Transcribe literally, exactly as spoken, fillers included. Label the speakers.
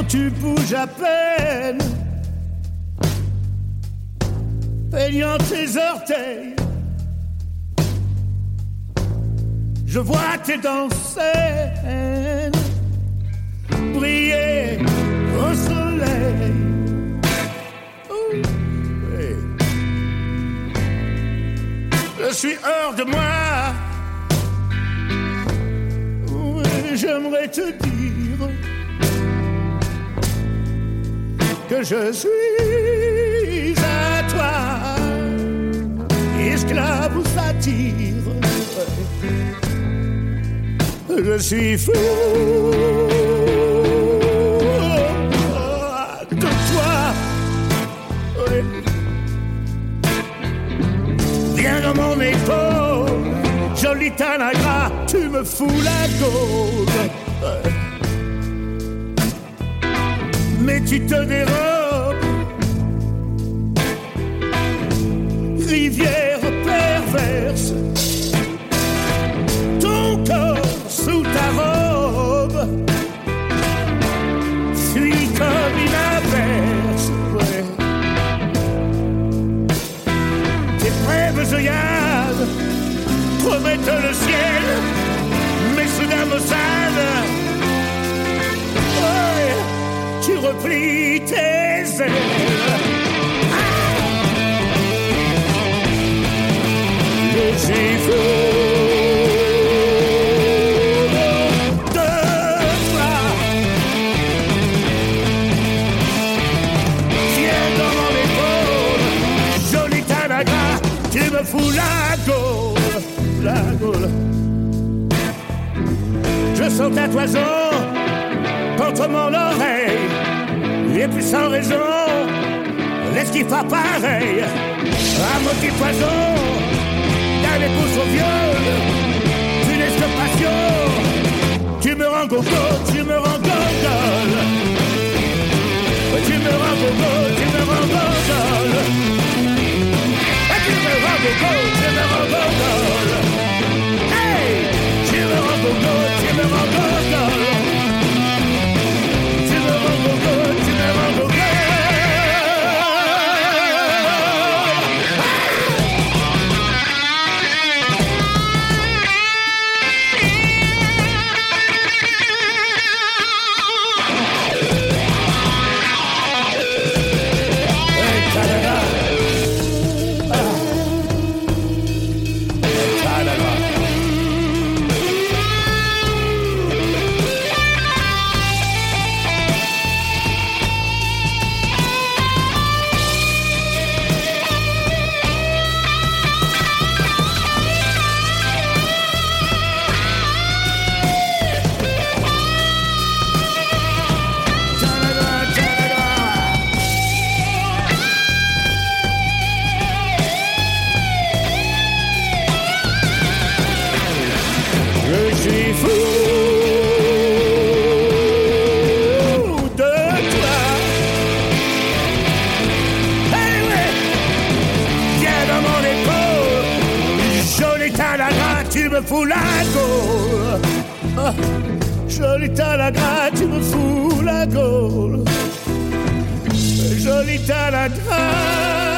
Speaker 1: tu bouges à peine, peignant tes orteils. Je vois tes dents saines briller au soleil. Oh, oui. Je suis hors de moi. Oui, j'aimerais te dire que je suis à toi, esclave ou satire. Je suis fou de toi. Oui. Viens dans mon épaule, joli tanagra, tu me fous la gaule. Mais tu te dérobes, rivière perverse, ton corps sous ta robe fuit comme une averse. Ouais. Tes brèves œillades promettent le ciel, mais soudain me salent. Ouais. Tu replies tes ailes. Ah. Je suis fou. Fous la gaule, la gaule. Je sens ta toison contre mon oreille, et puis sans raison, l'esquive pas pareil. Un motif poison, dans les pouces au viol, funeste passion. Tu me rends gogo, tu me rends gogol. Tu me rends gogo, tu me rends gogol. Tu me rends gogo, tu me rends gogol. Hey, tu me rends gogo, tu me rends gogol. Tu me rends gogo, tu me rends gogol. Fous la gaule. Ah, joli talagra, tu me fous la gaule. Joli talagra.